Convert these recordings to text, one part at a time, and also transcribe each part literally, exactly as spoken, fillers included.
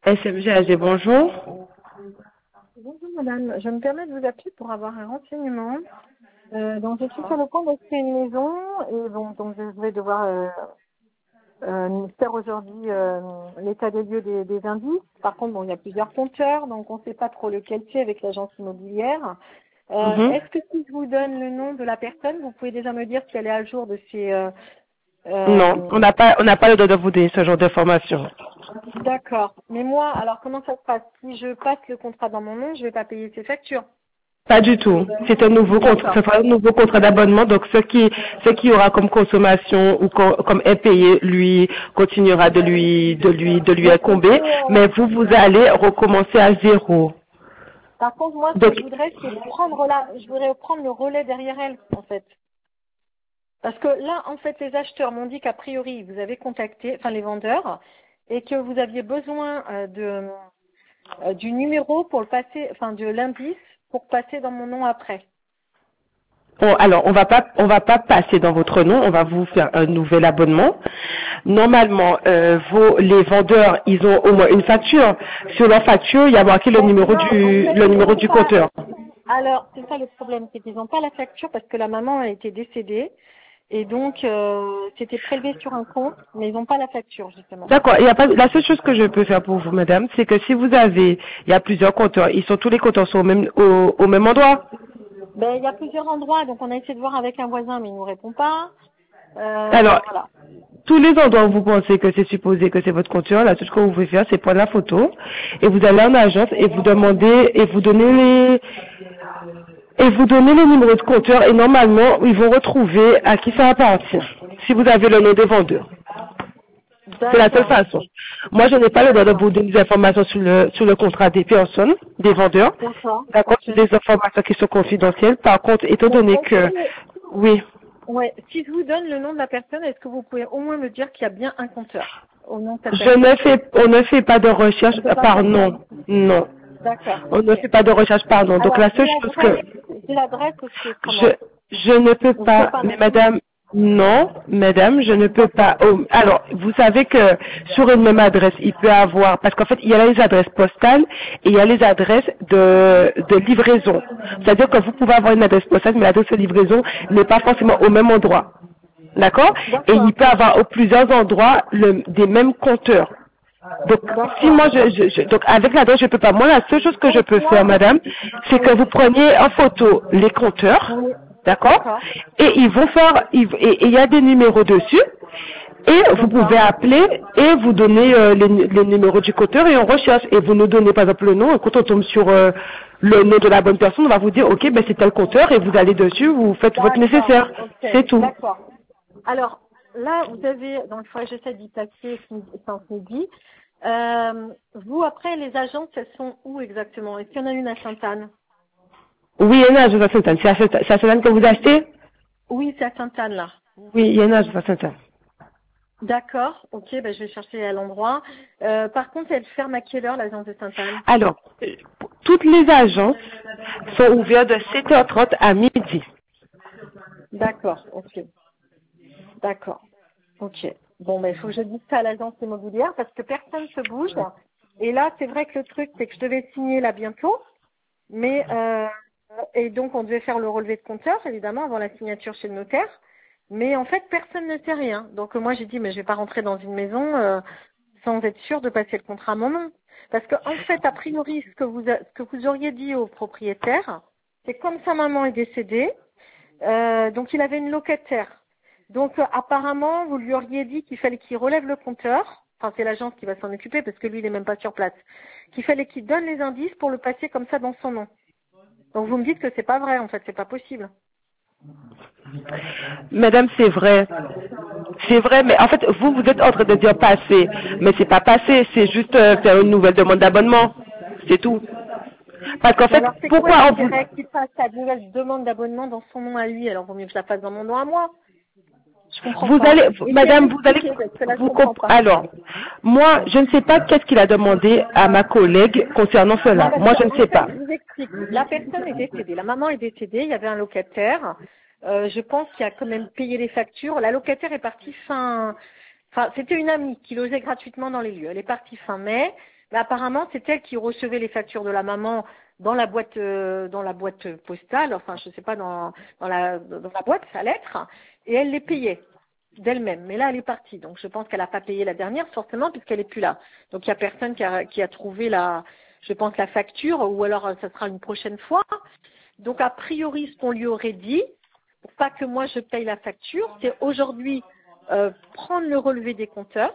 S M G A G, bonjour. Bonjour madame, je me permets de vous appeler pour avoir un renseignement. Euh, donc je suis sur le point d'acheter une maison et bon donc je vais devoir euh, euh, faire aujourd'hui euh, l'état des lieux des, des indices. Par contre bon il y a plusieurs compteurs donc on ne sait pas trop lequel c'est avec l'agence immobilière. Euh, Mhm. Est-ce que si je vous donne le nom de la personne, vous pouvez déjà me dire si elle est à jour de ses euh, Non, euh, on n'a pas, on n'a pas le droit de vous donner ce genre d'informations. d'accord. Mais moi alors comment ça se passe? Si je passe le contrat dans mon nom, je ne vais pas payer ses factures. Pas du tout. C'est un nouveau contrat, D'accord. ce sera un nouveau contrat d'abonnement. Donc, ce qui, ce qui aura comme consommation ou co- comme impayé, lui continuera de lui, de lui, de lui Donc, est-ce que, incomber. euh, Mais vous, vous allez recommencer à zéro. par contre, moi, ce Donc, que je voudrais, c'est prendre la, je voudrais prendre le relais derrière elle, en fait. Parce que là, en fait, les acheteurs m'ont dit qu'a priori, vous avez contacté, enfin les vendeurs, et que vous aviez besoin euh, de, euh, du numéro pour le passer, enfin de l'indice pour passer dans mon nom après. on- alors, on va pas, on va pas passer dans votre nom. On va vous faire un nouvel abonnement. Normalement, euh, vos, les vendeurs, ils ont au moins une facture. Sur leur facture, il y a marqué le Ben, numéro non, en du, fait, le ils numéro n'ont du pas. compteur. Alors, c'est ça le problème, c'est qu'ils n'ont pas la facture parce que la maman a été décédée. Et donc, euh, c'était prélevé sur un compte, mais ils n'ont pas la facture, justement. D'accord. Il y a pas, la seule chose que je peux faire pour vous, madame, c'est que si vous avez, il y a plusieurs compteurs, ils sont tous les compteurs sont au même, au, au même endroit. Ben, il y a plusieurs endroits, donc on a essayé de voir avec un voisin, mais il nous répond pas. Euh, Alors, voilà. tous les endroits où vous pensez que c'est supposé que c'est votre compteur, la seule chose que vous pouvez faire, c'est prendre la photo et vous allez en agence et vous demandez et vous donnez les, et vous donnez le numéro de compteur et normalement, ils vont retrouver à qui ça appartient. Si vous avez le nom des vendeurs. C'est la seule D'accord. façon. Moi, je n'ai pas le droit de D'accord. vous donner des informations sur le, sur le contrat des personnes, des vendeurs. D'accord. D'accord, Ok. c'est des informations qui sont confidentielles. Par contre, étant Mais donné est-ce que, que, oui, ouais, si je vous donne le nom de la personne, est-ce que vous pouvez au moins me dire qu'il y a bien un compteur au nom de cette je ne personne? fais, on ne fait pas de On recherche ne peut pas par faire ça. nom. Non. D'accord. On ne Ok. fait pas de recherche par nom. Donc, Alors, la j'ai seule chose l'adresse, que, j'ai l'adresse aussi Je, autrement. je ne peux Vous ne pouvez pas, pas mais non plus? madame, non, madame, je ne peux pas. D'accord. Oh, alors, vous savez que sur une même adresse, il peut avoir, parce qu'en fait, il y a les adresses postales et il y a les adresses de, de livraison. C'est-à-dire que vous pouvez avoir une adresse postale, mais l'adresse de livraison n'est pas forcément au même endroit. D'accord? Et il D'accord. peut avoir au plusieurs endroits le- des mêmes compteurs. Donc, si D'accord. moi, je, je- je- donc avec l'adresse, je peux pas. Moi, la seule chose que je Donc peux faire, moi, madame, c'est que oui, vous preniez en photo les compteurs, oui. d'accord? D'accord. Et ils vont faire, ils- et et il y a des numéros dessus, et vous pouvez D'accord. appeler et vous donner euh, les, les numéros du compteur et on recherche. Et vous nous donnez par exemple le nom, et quand on tombe sur euh, le nom de la bonne personne, on va vous dire, ok, ben c'est tel compteur, et vous allez dessus, vous faites votre D'accord. nécessaire. Ok. C'est tout. D'accord. Alors, là, vous avez, donc il faudrait que j'essaie d'y passer sans midi. Euh, vous, après, les agences, elles sont où exactement? Est-ce qu'il y en a une à Sainte-Anne? Oui, il y en a à Sainte-Anne. C'est à Sainte- c'est à Sainte-Anne que vous achetez? Oui, c'est à Sainte-Anne, là. Oui, il y en a à Sainte-Anne. D'accord. Ok, ben, je vais chercher à l'endroit. Euh, par contre, elle ferme à quelle heure, l'agence de Sainte-Anne? Alors, euh, toutes les agences sont ouvertes de sept heures trente à midi. D'accord. Ok. D'accord. Ok. Bon, ben, il faut que je dise ça à l'agence immobilière parce que personne ne se bouge. Et là, c'est vrai que le truc, c'est que je devais signer là bientôt. Mais euh, et donc on devait faire le relevé de compteur, évidemment, avant la signature chez le notaire. Mais en fait, personne ne sait rien. Donc euh, moi j'ai dit mais je vais pas rentrer dans une maison euh, sans être sûr de passer le contrat à mon nom. Parce que en fait, a priori, ce que vous a- ce que vous auriez dit au propriétaire, c'est comme sa maman est décédée, euh, donc il avait une locataire. Donc euh, apparemment, vous lui auriez dit qu'il fallait qu'il relève le compteur. Enfin, c'est l'agence qui va s'en occuper parce que lui, il n'est même pas sur place. Qu'il fallait qu'il donne les indices pour le passer comme ça dans son nom. Donc vous me dites que c'est pas vrai, en fait, c'est pas possible. Madame, c'est vrai. C'est vrai, mais en fait, vous, vous êtes en train de dire passer. Mais c'est pas passer, c'est juste euh, faire une nouvelle demande d'abonnement. C'est tout. Parce qu'en Mais fait, alors c'est quoi pourquoi on vous... l'intérêt qu'il fasse sa nouvelle demande d'abonnement dans son nom à lui? Alors vaut mieux que je la fasse dans mon nom à moi. Je comprends Vous pas. allez, Essayez de madame, vous allez, m'expliquer parce que là je vous comprends comp- pas. alors, moi, je ne sais pas qu'est-ce qu'il a demandé à ma collègue concernant Non, cela. parce Moi, je ne qu'en sais fait, pas. je vous explique. La personne est décédée. La maman est décédée. Il y avait un locataire. Euh, je pense qu'il a quand même payé les factures. La locataire est partie fin... Enfin, c'était une amie qui logeait gratuitement dans les lieux. Elle est partie fin mai. Mais apparemment, c'est elle qui recevait les factures de la maman dans la boîte, euh, dans la boîte postale, enfin, je sais pas, dans, dans la, dans la boîte à lettres, et elle les payait d'elle-même. Mais là, elle est partie. Donc, je pense qu'elle n'a pas payé la dernière, forcément, puisqu'elle est plus là. Donc, il y a personne qui a, qui a trouvé la, je pense, la facture, ou alors, ça sera une prochaine fois. Donc, a priori, ce qu'on lui aurait dit, pour pas que moi je paye la facture, c'est aujourd'hui euh, prendre le relevé des compteurs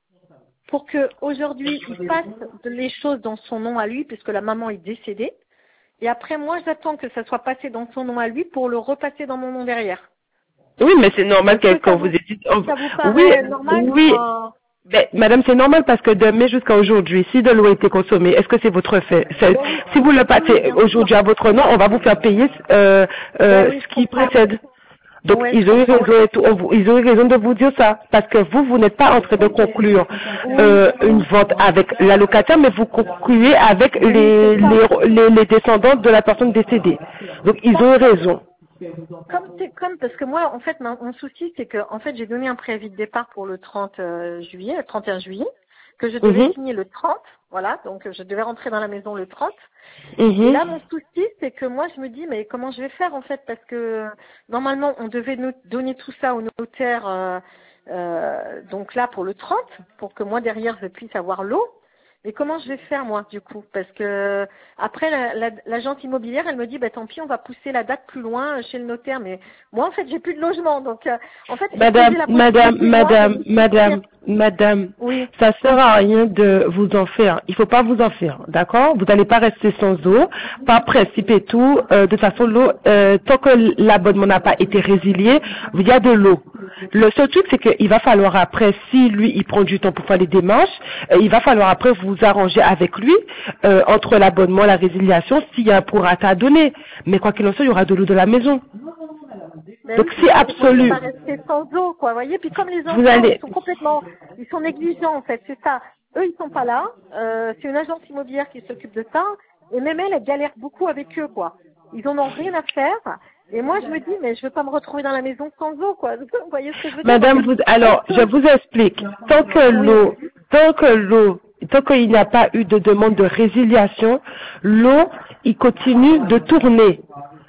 pour que aujourd'hui il passe les choses dans son nom à lui puisque la maman est décédée. Et après moi j'attends que ça soit passé dans son nom à lui pour le repasser dans mon nom derrière. Oui, mais c'est normal que quand vous vous, êtes... on- ça vous paraît Oui, normal oui. euh, Ben, madame, c'est normal parce que de mai jusqu'à aujourd'hui, si de l'eau a été consommée, est-ce que c'est votre fait? C'est- Ben oui, Si vous le oui, passez bien aujourd'hui sûr. à votre nom, on va vous faire payer euh, euh, Ben oui, ce je qui comprends. précède. Donc, Ouais, je ils ont eu comprends. raison, et tout, on vous- ils ont eu raison de vous dire ça. Parce que vous, vous n'êtes pas en train de conclure Oui, euh, une vente avec l'allocataire, mais vous concluez avec oui, les, c'est ça. les, les, les descendants de la personne décédée. Donc, ils ont eu raison. Comme c'est comme parce que moi en fait mon, mon souci c'est que en fait j'ai donné un préavis de départ pour le trente euh, juillet, le trente et un juillet, que je devais Mhm, signer le trente, voilà, donc euh, je devais rentrer dans la maison le trente. Et mhm. là mon souci c'est que moi je me dis mais comment je vais faire en fait parce que normalement on devait nous donner tout ça au notaire euh, euh, donc là pour le trente pour que moi derrière je puisse avoir l'eau. Mais comment je vais faire moi du coup? Parce que après la- la- l'agente immobilière elle me dit bah tant pis on va pousser la date plus loin chez le notaire. Mais moi en fait j'ai plus de logement donc euh, en fait est-ce que Madame, j'ai la madame, possibilité moi de madame, souscrire? madame, madame, Oui, ça sert à rien de vous en faire. Il faut pas vous en faire, d'accord? Vous n'allez pas rester sans eau, par principe et tout. Euh, de toute façon, l'eau, euh, tant que l'abonnement n'a pas été résilié, il y a de l'eau. Le seul truc, c'est qu'il va falloir après, si lui, il prend du temps pour faire les démarches, euh, il va falloir après vous arranger avec lui euh, entre l'abonnement, la résiliation, s'il y a un prorata à donner. Mais quoi qu'il en soit, il y aura de l'eau de la maison. ben Donc oui, c'est c'est ça, mais moi je peux absolu. pas rester sans eau quoi, vous voyez. Puis comme les Vous enfants ils allez, sont complètement, ils sont négligents en fait, c'est ça. Eux ils sont pas là, euh, c'est une agence immobilière qui s'occupe de ça. Et même elle, elle galère beaucoup avec eux quoi. Ils en ont rien à faire. Et moi, je me dis, mais je veux pas me retrouver dans la maison sans eau, quoi. Vous voyez ce que je veux dire? Madame, Donc, vous, alors, je vous explique. Tant que oui, l'eau, tant que l'eau, tant qu'il n'y a pas eu de demande de résiliation, l'eau, il continue de tourner.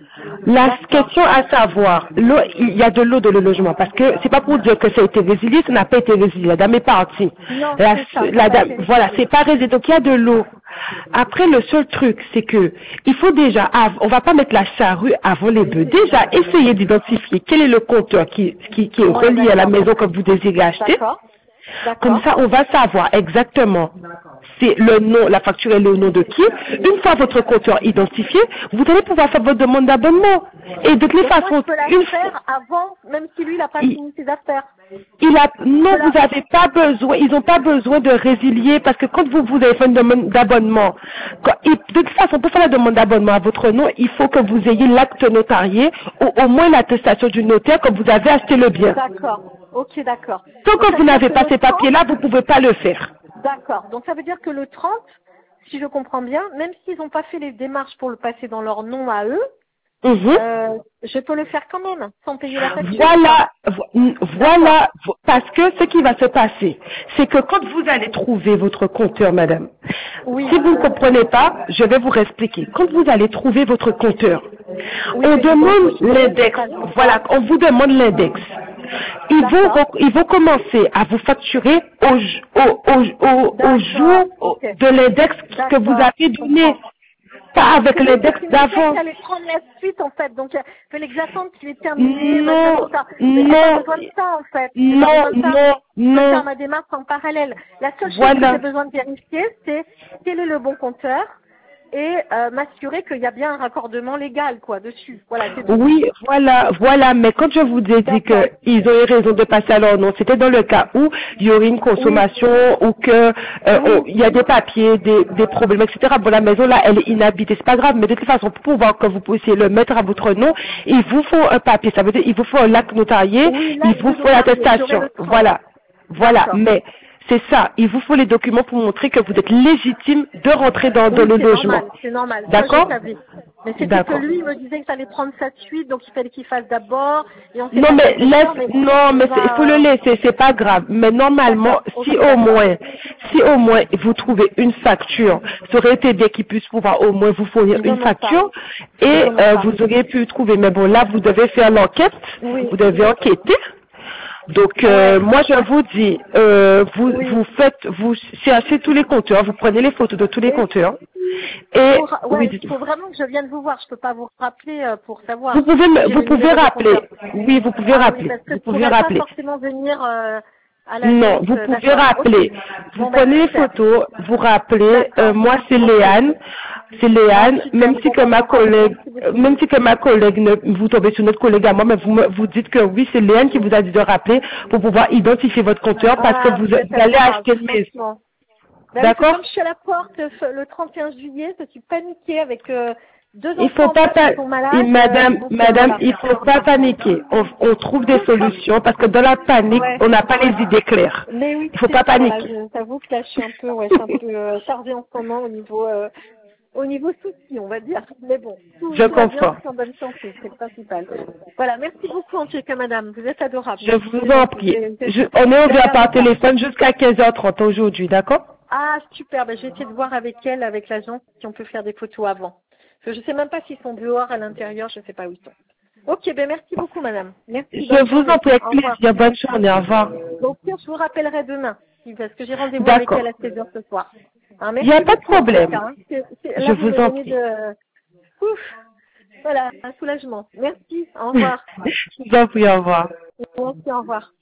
La d'accord. question à savoir, l'eau, il y a de l'eau dans le logement, parce que c'est pas pour dire que ça a été résilié, ça n'a pas été résilié. La dame est partie. Non, La, c'est ça. la ça dame, fait- voilà, c'est pas résilié. Donc il y a de l'eau. Après, le seul truc, c'est que il faut déjà, av- on va pas mettre la charrue avant les bœufs. Déjà, essayez d'identifier quel est le compteur qui, qui, qui est Ouais, relié à la d'accord. maison que vous désirez acheter. D'accord. Comme D'accord. ça, on va savoir exactement c'est le nom, la facture est le nom de qui. Une fois votre compteur identifié, vous allez pouvoir faire votre demande d'abonnement. Et de toutes les Donc, moi, façons, je peux la une fois, faire avant, même si lui, il n'a pas il, fini ses affaires. il a, non, Voilà. vous n'avez pas besoin, ils n'ont pas besoin de résilier parce que quand vous, vous avez fait une demande d'abonnement, quand- il- de toute façon, pour faire la demande d'abonnement à votre nom, il faut que vous ayez l'acte notarié ou au moins l'attestation du notaire que vous avez acheté le bien. D'accord. Ok, d'accord. Tant Donc, que ça vous veut dire n'avez que pas le ces trente, papiers-là, vous ne pouvez pas le faire. d'accord. Donc, ça veut dire que le trente, si je comprends bien, même s'ils n'ont pas fait les démarches pour le passer dans leur nom à eux, Mhm. euh, je peux le faire quand même, sans payer la facture. Voilà, vo- voilà, vo- parce que ce qui va se passer, c'est que quand vous allez trouver votre compteur, madame, Oui. si vous ne comprenez pas, je vais vous expliquer. Quand vous allez trouver votre compteur, Oui, on c'est du demande bon. l'index, voilà, on vous demande l'index. Ils vont, D'accord. re- ils vont commencer à vous facturer au, j- au, au, au, au D'accord. jour Ok. de l'index que vous D'accord. avez Je donné, comprends. pas avec C'est lui l'index qui me disait d'avant. qu'il allait prendre la suite en fait, donc il fallait que j'attende qu'il est terminé, machin, Non, tout ça. Mais j'ai pas non, besoin de ça en fait, j'ai pas non, besoin de ça. non, Je peux non. faire ma démarche en parallèle. La seule chose que Voilà. j'ai besoin de vérifier, c'est quel est le bon compteur et euh, m'assurer qu'il y a bien un raccordement légal quoi dessus. Voilà, c'est tout. Oui, voilà, voilà, mais quand je vous ai dit D'accord. qu'ils auraient raison de passer à leur nom, c'était dans le cas où il y aurait une consommation ou que euh, Oui. on- il y a des papiers, des, des problèmes, et cetera. Bon, la maison là, elle est inhabitée, c'est pas grave, mais de toute façon, pour pouvoir que vous puissiez le mettre à votre nom, il vous faut un papier, ça veut dire il vous faut un acte notarié, Oui, là, il vous je faut l'aurai l'attestation, le trente. voilà, voilà, D'accord. mais C'est ça. Il vous faut les documents pour montrer que vous êtes légitime de rentrer dans, dans Oui, le c'est logement. normal, c'est normal. Ça, D'accord? je savais. Mais c'était que D'accord. lui, il me disait que ça allait prendre sa suite, donc il fallait qu'il fasse d'abord, et on s'est Non pas mais fait laisse, d'accord, mais non on mais c'est- il faut le va... laisser, c'est pas grave. Mais normalement, D'accord, ok, si au d'accord. moins, si au moins vous trouvez une facture, ça aurait été bien qu'ils puissent pouvoir au moins vous fournir Ils une en ont pas. facture et Ils en ont euh, pas. vous auriez pu trouver. Mais bon là, vous devez faire l'enquête, Oui. vous devez enquêter. Donc euh, Ouais. moi je vous dis, euh, vous Oui. vous faites, vous cherchez tous les compteurs, vous prenez les photos de tous les Et compteurs et pour, oui, ouais, il dites-moi. faut vraiment que je vienne vous voir. Je peux pas vous rappeler euh, pour Vous savoir. pouvez me- J'ai vous le pouvez numéro des rappeler, compteurs. oui vous pouvez Ah oui, rappeler, parce que vous je pouvez pourrais pas rappeler. forcément venir euh, à Non, l'agence. vous euh, pouvez D'accord. Ok. rappeler. Vous Bon ben prenez les super. photos, vous rappelez. euh, D'accord. moi, c'est Ok. Léane. C'est Bon Léane. super. Même si Bon que ben ma ça va. collègue, Merci euh, beaucoup. même si que ma collègue, ne, vous tombez sur notre collègue à moi, mais vous, me- vous dites que oui, c'est Léane qui vous a dit de rappeler pour pouvoir identifier votre compteur parce que Ah, vous, vous êtes vous allez adorable, acheter une maison. franchement. Bah oui, parce que D'accord? comme je suis à la porte euh, le trente et un juillet, je suis paniquée avec euh, deux Il faut enfants en pas, plus qui pa- sont et malades. euh, madame, donc euh, madame, voilà. il faut pas paniquer. On, on trouve des solutions parce que dans la panique, Ouais. on n'a pas les idées claires. Mais oui, Il faut c'est pas ça. Voilà, paniquer. je t'avoue que là, je suis un peu, ouais, je suis un peu euh, chargée en ce moment au niveau, euh, au niveau souci, on va dire. Mais bon, tout, Je tout va bien, je comprends. suis en bonne santé, c'est le principal. Voilà, merci beaucoup en tout cas, madame. Vous êtes adorable. Je Merci, vous c'est en gentil. prie. C'est- c'est- Je- on est Je vais ouvert regarder par ça. téléphone jusqu'à quinze heures trente aujourd'hui, d'accord? Ah, super. Ben, je vais essayer de voir avec elle, avec l'agence, si on peut faire des photos avant. Parce que je sais même pas s'ils sont dehors, à l'intérieur, je sais pas où ils sont. Ok, ben merci beaucoup, madame. Merci, bonne Je vous en journée. prie avec Au revoir. plaisir. Bonne journée. Au revoir. Donc, je vous rappellerai demain, si- parce que j'ai rendez-vous avec elle D'accord. à seize heures ce soir. Hein, Il n'y a merci pas de beaucoup, en tout cas. problème. Hein. C'est- c'est- Je là, vous vous me en donnez prie. de... Ouf, voilà, un soulagement. Merci, au revoir. Je vous en prie. Au revoir. Merci, au revoir.